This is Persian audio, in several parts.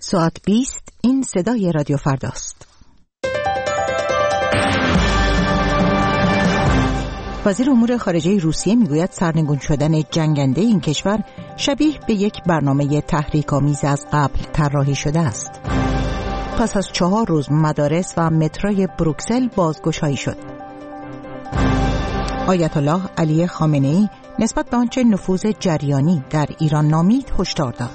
ساعت 20 این صدای رادیو فرداست. وزیر امور خارجه روسیه میگوید سرنگون شدن جنگنده این کشور شبیه به یک برنامه تحریک‌آمیز از قبل طراحی شده است. پس از 4 روز مدارس و متروی بروکسل بازگشایی شد. آیت الله علی خامنه‌ای نسبت به آنچه نفوذ جریانی در ایران نامید هشدار داد.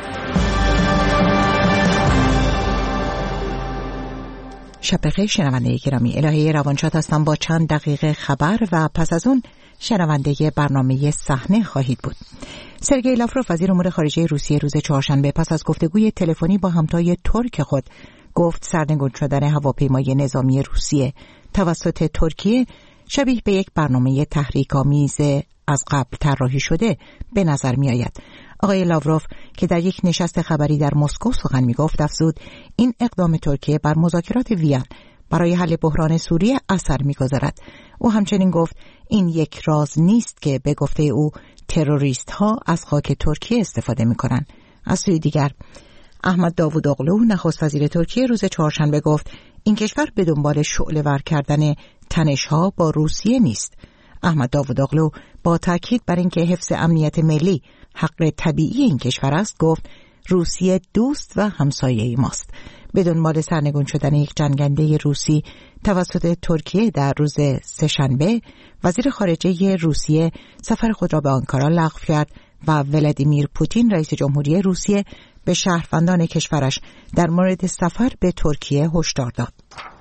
شب بخیر شنونده گرامی، الهه روانشاد هستم با چند دقیقه خبر و پس از اون شنونده برنامه صحنه خواهید بود. سرگئی لاوروف وزیر امور خارجه روسیه روز چهارشنبه پس از گفتگوی تلفنی با همتای ترک خود گفت سرنگون شدن هواپیمای نظامی روسیه توسط ترکیه شبیه به یک برنامه تحریک‌آمیز از قبل طراحی شده به نظر می آید. آقای لاوروف که در یک نشست خبری در مسکو سخن می گفت افزود این اقدام ترکیه بر مذاکرات وین برای حل بحران سوریه اثر می گذارد. او همچنین گفت این یک راز نیست که به گفته او تروریست ها از خاک ترکیه استفاده می کنند. از سوی دیگر احمد داوودوغلو نخست وزیر ترکیه روز چهارشنبه گفت این کشور به دنبال شعله‌ور کردن تنش‌ها با روسیه نیست. احمد داوودوغلو با تاکید بر اینکه حفظ امنیت ملی حق طبیعی این کشور است گفت روسیه دوست و همسایه ماست. به دنبال سرنگون شدن یک جنگنده روسی توسط ترکیه در روز سه‌شنبه وزیر خارجه روسیه سفر خود را به آنکارا لغو کرد و ولادیمیر پوتین رئیس جمهوری روسیه به شهروندان کشورش در مورد سفر به ترکیه هشدار داد.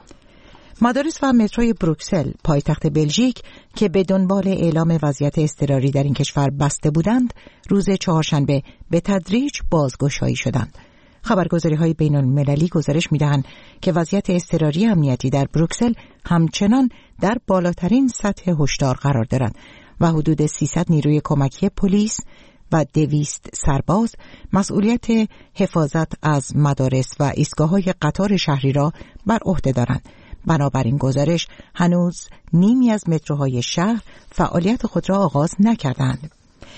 مدارس و متروی بروکسل پایتخت بلژیک که به دنبال اعلام وضعیت اضطراری در این کشور بسته بودند روز چهارشنبه به تدریج بازگشایی شدند. خبرگزاری‌های بین‌المللی گزارش می‌دهند که وضعیت اضطراری امنیتی در بروکسل همچنان در بالاترین سطح هشدار قرار دارد و حدود 300 نیروی کمکی پلیس و 200 سرباز مسئولیت حفاظت از مدارس و ایستگاه‌های قطار شهری را بر عهده دارند. بنابراین گزارش هنوز نیمی از متروهای شهر فعالیت خود را آغاز نکردند.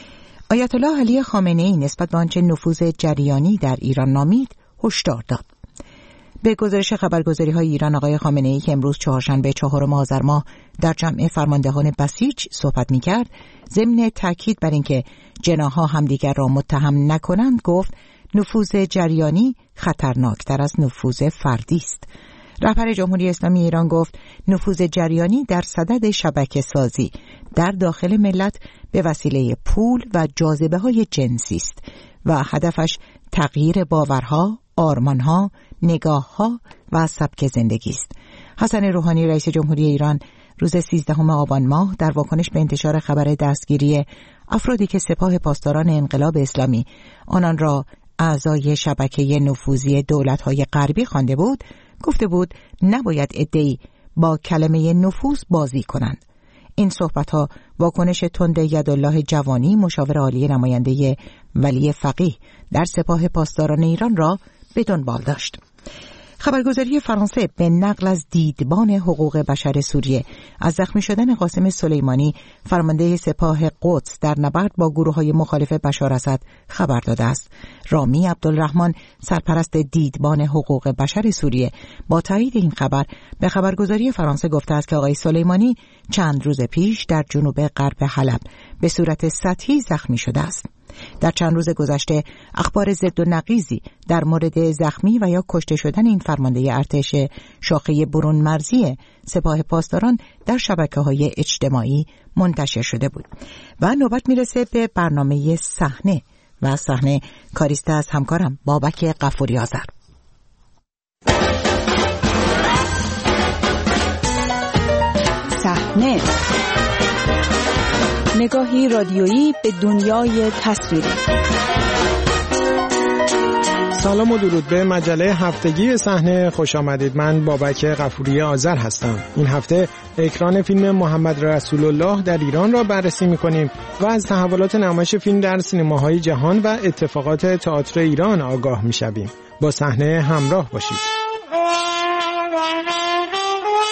آیت الله علی خامنه‌ای نسبت به آنچه نفوذ جریانی در ایران نامید هشدار داد. به گزارش خبرگزاری‌های ایران آقای خامنه‌ای که امروز چهارشنبه 4 آذر ماه در جمع فرماندهان بسیج صحبت می‌کرد، ضمن تاکید بر اینکه جناح‌ها همدیگر را متهم نکنند گفت نفوذ جریانی خطرناکتر از نفوذ فردی است. رهبر جمهوری اسلامی ایران گفت نفوذ جریانی در صدد شبکه سازی در داخل ملت به وسیله پول و جاذبه‌های جنسی است و هدفش تغییر باورها، آرمانها، نگاهها و سبک زندگی است. حسن روحانی رئیس جمهوری ایران روز 13 آبان ماه در واکنش به انتشار خبر دستگیری افرادی که سپاه پاسداران انقلاب اسلامی آنان را اعضای شبکه نفوذی دولت‌های غربی خوانده بود، گفته بود نباید عده‌ای با کلمه نفوذ بازی کنند. این صحبت‌ها واکنش تند یدالله جوانی مشاور عالی نماینده ولی فقیه در سپاه پاسداران ایران را به دنبال داشت. خبرگزاری فرانسه به نقل از دیدبان حقوق بشر سوریه از زخمی شدن قاسم سلیمانی فرمانده سپاه قدس در نبرد با گروه‌های مخالف بشار اسد خبر داده است. رامی عبدالرحمن سرپرست دیدبان حقوق بشر سوریه با تایید این خبر به خبرگزاری فرانسه گفته است که آقای سلیمانی چند روز پیش در جنوب غرب حلب به صورت سطحی زخمی شده است. در چند روز گذشته اخبار ضد و نقیضی در مورد زخمی و یا کشته شدن این فرمانده ارتش شاخه برون مرزی سپاه پاسداران در شبکه‌های اجتماعی منتشر شده بود. و نوبت میرسه به برنامه صحنه و صحنه کاریسته از همکارم بابک غفوری آذر. صحنه، نگاهی رادیویی به دنیای تصویری. سلام و درود به مجله هفتگی صحنه خوش آمدید. من بابک غفوری آذر هستم. این هفته اکران فیلم محمد رسول الله در ایران را بررسی می‌کنیم و از تحولات نمایش فیلم در سینماهای جهان و اتفاقات تئاتر ایران آگاه می‌شویم. با صحنه همراه باشید.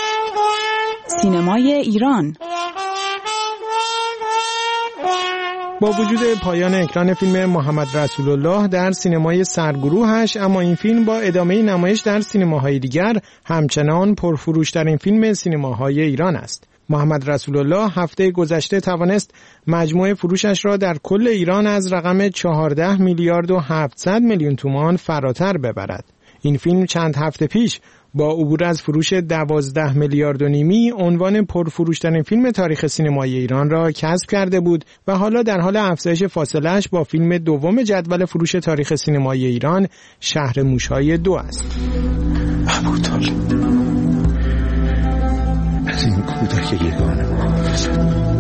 سینمای ایران. با وجود پایان اکران فیلم محمد رسول الله در سینمای سرگروهش، اما این فیلم با ادامه نمایش در سینماهای دیگر همچنان پرفروش‌ترین فیلم سینماهای ایران است. محمد رسول الله هفته گذشته توانست مجموع فروشش را در کل ایران از رقم 14 میلیارد و 700 میلیون تومان فراتر ببرد. این فیلم چند هفته پیش با عبور از فروش 12 میلیارد و نیمی عنوان پرفروش‌ترین فیلم تاریخ سینمای ایران را کسب کرده بود و حالا در حال افزایش فاصله‌اش با فیلم دوم جدول فروش تاریخ سینمای ایران، شهر موش‌های 2 است. ابوطالب، از این کودک یگانه محافظت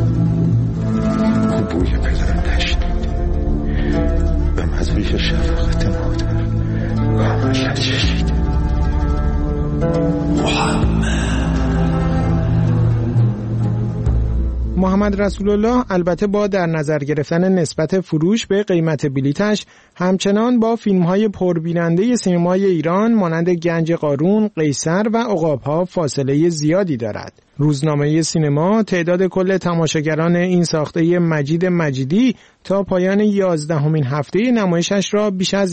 کن. بوی پدرم نشنید، به مزوی شفقت مادر کامل نچشید. محمد رسول الله البته با در نظر گرفتن نسبت فروش به قیمت بلیتش همچنان با فیلم‌های پربیننده سینمای ایران مانند گنج قارون، قیصر و عقاب‌ها فاصله زیادی دارد. روزنامه سینما تعداد کل تماشاگران این ساخته مجید مجیدی تا پایان 11مین هفته نمایشش را بیش از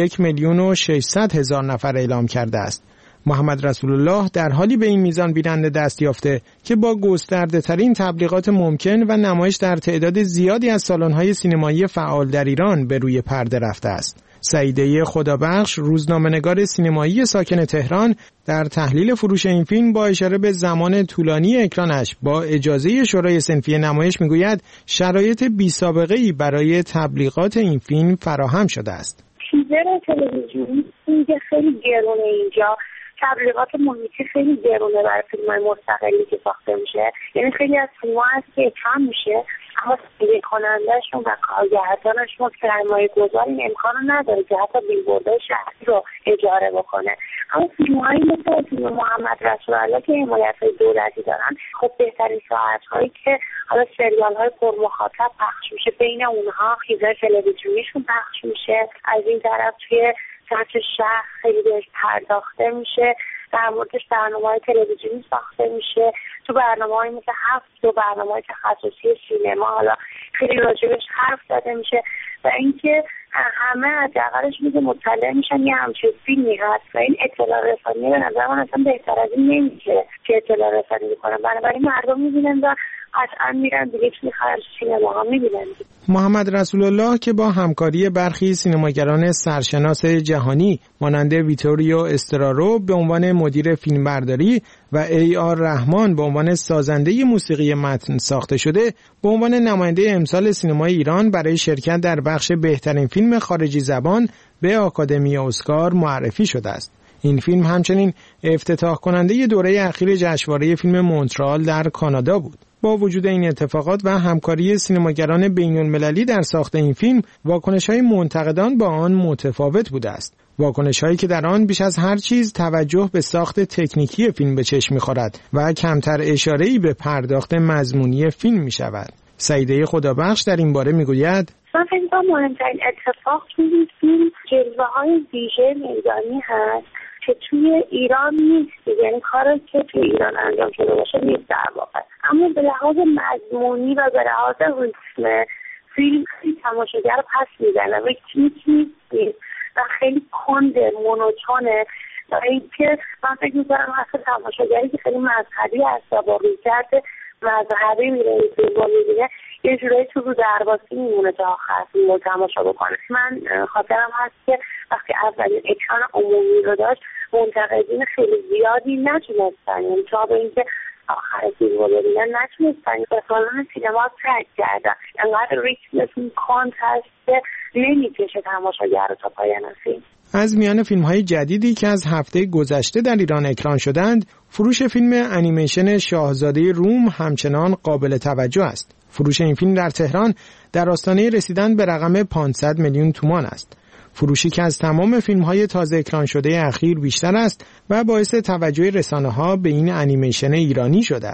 1,600,000 نفر اعلام کرده است. محمد رسول الله در حالی به این میزان بیننده دست یافته که با گسترده ترین تبلیغات ممکن و نمایش در تعداد زیادی از سالن‌های سینمایی فعال در ایران به روی پرده رفته است. سعیده خدابخش، روزنامه‌نگار سینمایی ساکن تهران، در تحلیل فروش این فیلم با اشاره به زمان طولانی اکرانش با اجازه شورای صنفی نمایش میگوید شرایط بی‌سابقه‌ای برای تبلیغات این فیلم فراهم شده است. تیزر تلویزیونی خیلی گرونه اینجا، تبلیغات محیطی خیلی گرونه برای فیلم‌های مستقلی که ساخته میشه. یعنی خیلی از فیلم‌ها هست که اکران میشه اما تهیه کننده‌شون و کارگردانشون سرمایه‌گذار این امکان رو نداره که حتی بیلبوردهای شهری رو اجاره بکنه. اما فیلم‌هایی مثل فیلم محمد رسول الله که حمایت‌های دولتی دارن، خب بهترین ساعت‌هایی که حالا سریال‌های پرمخاطب پخش میشه، بین اونها چیزای تلویزیونیشون پخش میشه. از این طرف توی سطح شهر خیلی بهش پرداخته میشه، در موردش برنامه‌های تلویزیونی ساخته میشه. تو برنامه‌های مثل 7 و برنامه‌های تخصصی سینما حالا خیلی راجبش حرف زده میشه و اینکه همه حداقلش میگه مطلع میشن یه همچین فیلمی هست و این اطلاع رسانی به نظر من اصلا بهتر از این نمیشه که اطلاع رسانی بکنن. بنابراین مردم میبینن و قطعا میرن دیگه توی خارج سینما ها میبینن. محمد رسول الله که با همکاری برخی سینماگران سرشناس جهانی مانند ویتوریو استرارو به عنوان مدیر فیلمبرداری و ای آر رحمان به عنوان سازنده موسیقی متن ساخته شده، به عنوان نماینده امسال سینمای ایران برای شرکت در بخش بهترین فیلم خارجی زبان به آکادمی اسکار معرفی شده است. این فیلم همچنین افتتاح کننده دوره اخیر جشنواره فیلم مونترال در کانادا بود. با وجود این اتفاقات و همکاری سینماگران بین‌المللی در ساخت این فیلم، واکنش‌های منتقدان با آن متفاوت بوده است. واکنش‌هایی که در آن بیش از هر چیز توجه به ساخت تکنیکی فیلم به چشم می‌خورد و کمتر اشاره‌ای به پرداخت مضمونی فیلم می‌شود. سعیده خدابخش در این باره می‌گوید: من فکر می‌کنم مهمترین اتفاق توی فیلم جلوه‌های ویژه میدانی هست که توی ایران نیست، یعنی کاری که توی ایران انجام شده باشه نیست در واقع، اما به لحاظ مضمونی و به لحاظ ریتم فیلم خیلی تماشاگر رو پس میزنه، ریتمیک نیست و خیلی کنده، مونوتونه و اینکه من فکر می‌کنم حتی تماشاگری که خیلی مذهبی هست و با رویکرد مذهبی میره این فیلم رو میبینه، یه جورایی تو رو درواسی میمونه تا آخر فیلم رو تماشا بکنه. من خاطرم هست که وقتی اولین اکران عمومی رو داشت، منتقدین خیلی زیادی نتونستن، یعنی تا به اینکه آخر فیلم رو ببینن نتونستن به سالن سینما ترک کردن. انقدر ریتم کانت هست که نمیکشه تماشاگر رو تا پایان فیلم. از میان فیلم‌های جدیدی که از هفته گذشته در ایران اکران شدند، فروش فیلم انیمیشن شاهزاده روم همچنان قابل توجه است. فروش این فیلم در تهران در آستانه رسیدن به رقم 500 میلیون تومان است. فروشی که از تمام فیلم‌های تازه اکران شده اخیر بیشتر است و باعث توجه رسانه‌ها به این انیمیشن ایرانی شده است.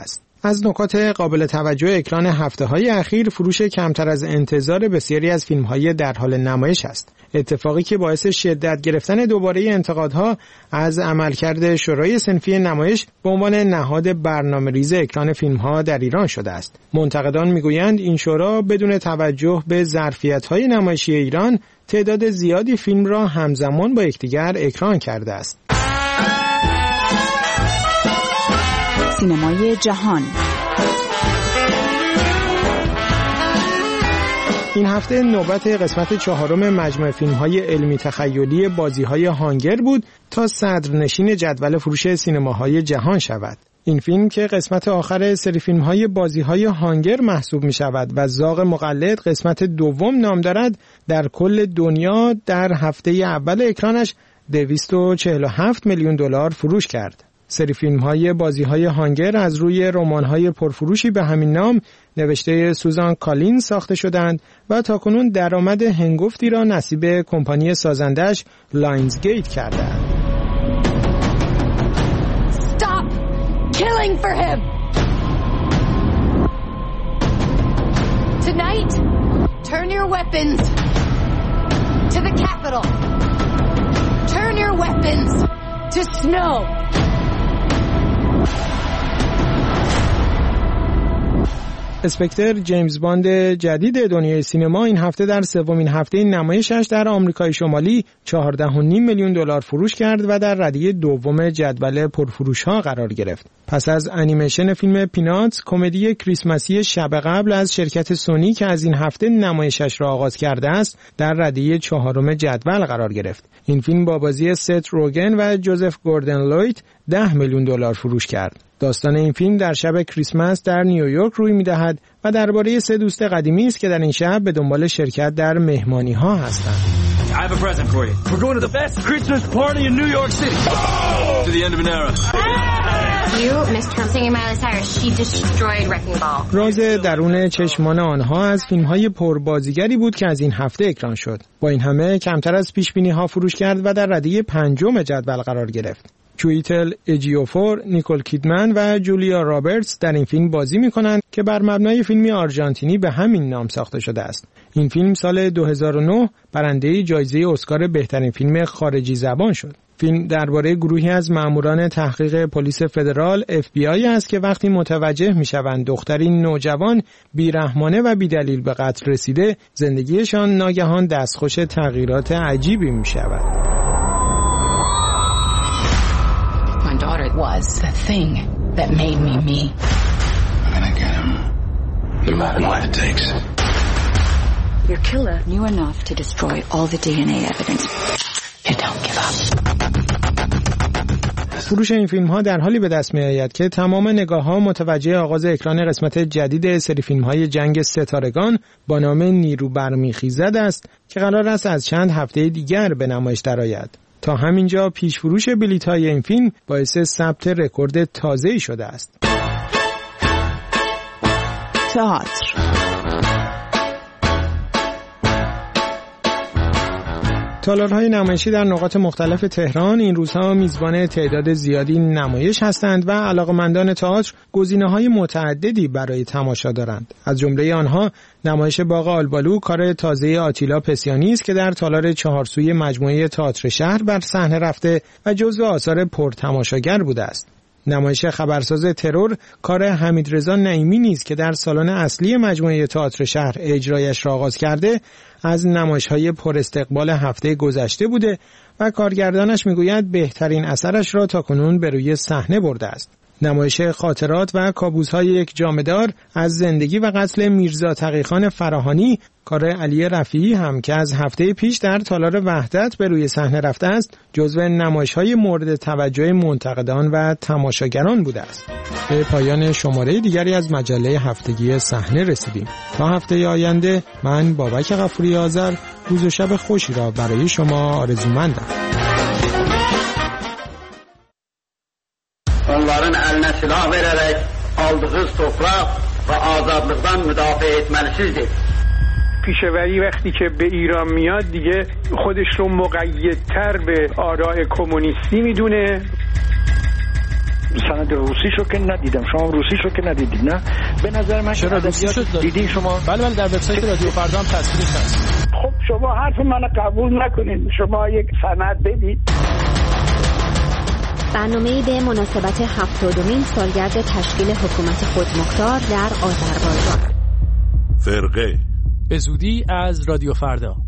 از نکات قابل توجه اکران هفته‌های اخیر فروش کمتر از انتظار بسیاری از فیلم‌های در حال نمایش است. اتفاقی که باعث شدت گرفتن دوباره انتقادها از عملکرد شورای صنفی نمایش به عنوان نهاد برنامه‌ریز اکران فیلم‌ها در ایران شده است. منتقدان می‌گویند این شورا بدون توجه به ظرفیت‌های نمایشی ایران تعداد زیادی فیلم را همزمان با یکدیگر اکران کرده است. سینمای جهان. این هفته نوبت قسمت 4 مجموعه فیلم‌های علمی تخیلی بازی‌های هانگر بود تا صدرنشین جدول فروش سینماهای جهان شود. این فیلم که قسمت آخر سری فیلم‌های بازی‌های هانگر محسوب می‌شود و زاغ مقلد قسمت دوم نام دارد، در کل دنیا در هفته اول اکرانش $247 میلیون فروش کرد. سری فیلم‌های بازی‌های هانگر از روی رمان‌های پرفروشی به همین نام نوشته سوزان کالین ساخته شدند و تاکنون درآمد هنگفتی را نصیب کمپانی سازندش لاینزگیت کرده است. Stop killing for him. Tonight, turn your weapons to the capital. Turn your weapons to snow. اسپکتر جیمز باند جدید دنیای سینما این هفته در سومین هفته نمایشش در آمریکای شمالی $14.5 میلیون فروش کرد و در ردیف دوم جدول پرفروش‌ها قرار گرفت. پس از انیمیشن فیلم پیناتس، کمدی کریسمسی شب قبل از شرکت سونی که از این هفته نمایشش را آغاز کرده است، در ردیف 4 جدول قرار گرفت. این فیلم با بازی ست روگن و جوزف گوردن لویت $10 میلیون فروش کرد. داستان این فیلم در شب کریسمس در نیویورک روی می‌دهد و درباره 3 دوست قدیمی است که در این شب به دنبال شرکت در مهمانی‌ها هستند. I have a present for you. We're going to the best Christmas party in New York City. To the end of an era. You missed her singing Miley Cyrus. She destroyed Wrecking Ball. راز درون چشمان آنها از فیلم‌های پربازیگری بود که از این هفته اکران شد. با این همه کمتر از پیش‌بینی‌ها فروش کرد و در ردیف 5 جدول قرار گرفت. چویتل اجیوفور، نیکول کیدمن و جولیا رابرتس در این فیلم بازی می‌کنند که بر مبنای فیلمی آرژانتینی به همین نام ساخته شده است. این فیلم سال 2009 برنده جایزه اسکار بهترین فیلم خارجی زبان شد. فیلم درباره گروهی از ماموران تحقیق پلیس فدرال FBI است که وقتی متوجه می‌شوند دختری نوجوان بیرحمانه و بی‌دلیل به قتل رسیده، زندگیشان ناگهان دستخوش تغییرات عجیبی می‌شود. My daughter was the thing that made me me. I'm gonna get him, no matter what it takes. Your killer knew enough to destroy all the DNA evidence. You don't give up. فروش این فیلم‌ها در حالی به دست می‌آید که تمام نگاه‌ها متوجه آغاز اکران قسمت جدید سری فیلم‌های جنگ ستارگان با نام نیرو برمیخیزد است که قرار است از چند هفته دیگر به نمایش درآید. تا همینجا پیش فروش بلیط‌های این فیلم باعث ثبت رکورد تازه‌ای شده است. تئاتر. تالارهای نمایشی در نقاط مختلف تهران این روزها میزبان تعداد زیادی نمایش هستند و علاقه‌مندان تئاتر گزینه‌های متعددی برای تماشا دارند. از جمله آنها نمایش باغ آلبالو، کار تازه آتیلا پسیانی است که در تالار 4 سوی مجموعه تئاتر شهر بر صحنه رفته و جزو آثار پرتماشاگر بوده است. نمایش خبرساز ترور، کار حمیدرضا نعیمی نیز که در سالن اصلی مجموعه تئاتر شهر اجرایش را آغاز کرده، از نمایش‌های پر استقبال هفته گذشته بوده و کارگردانش میگوید بهترین اثرش را تاکنون به روی صحنه برده است. نمایش خاطرات و کابوس‌های یک جامه‌دار از زندگی و قتل میرزا تقی‌خان فراهانی، کار علی رفیعی هم که از هفته پیش در تالار وحدت به روی صحنه رفته است، جزو نمایش‌های مورد توجه منتقدان و تماشاگران بوده است. به پایان شماره دیگری از مجله هفتگی صحنه رسیدیم. تا هفته آینده من بابک غفوری آذر روز و شب خوشی را برای şoma آرزومندم. Onların eline silah vererek aldığınız toprak ve azadlıktan müdafaa etmelisizdir. پیشوری وقتی که به ایران میاد دیگه خودش رو مقیدتر به آراء کمونیستی میدونه. سند روسیشو که ندیدم. شما روسیشو که ندیدید نه؟ به نظر من چرا روسیشو دیدین شما؟ بله در وبسایت رادیو فردا هم تصویرش هست. خب شما حرف منو قبول نکنید، شما یک سند بدید. برنامه‌ای به مناسبت 70مین سالگرد تشکیل حکومت خودمختار در آذربایجان. فرقه به زودی از رادیو فردا.